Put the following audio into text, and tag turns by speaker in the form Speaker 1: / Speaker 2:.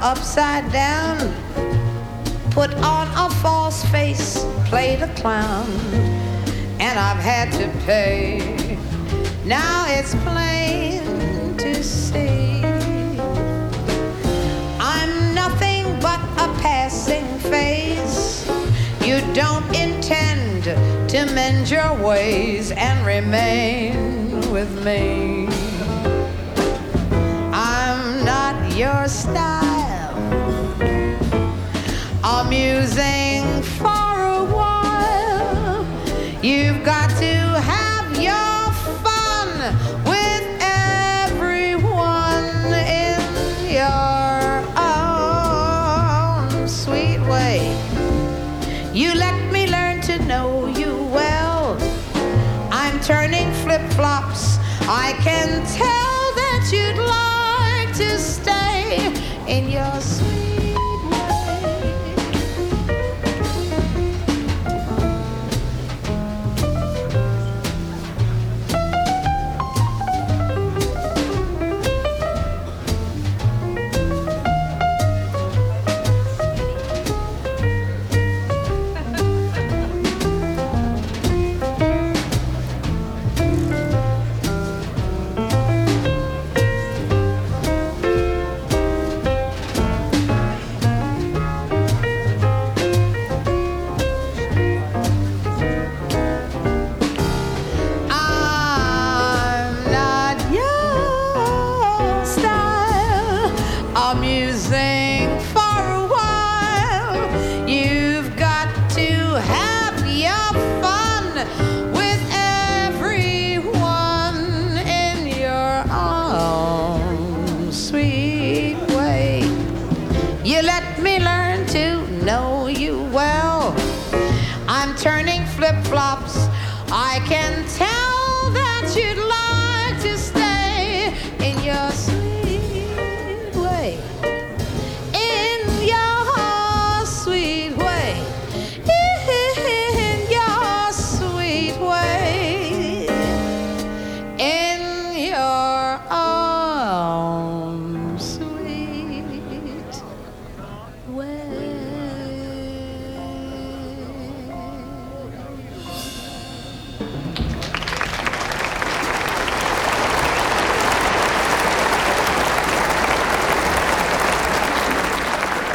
Speaker 1: upside down, put on a false face, play the clown, and I've had to pay. Now it's plain to see I'm nothing but a passing phase. You don't intend to mend your ways and remain with me. I'm not your style, amusing for a while. You've got to have your fun with everyone in your own sweet way. You let me learn to know you well. I'm turning flip-flops. I can tell that you'd like to stay in your sweet way. Amusing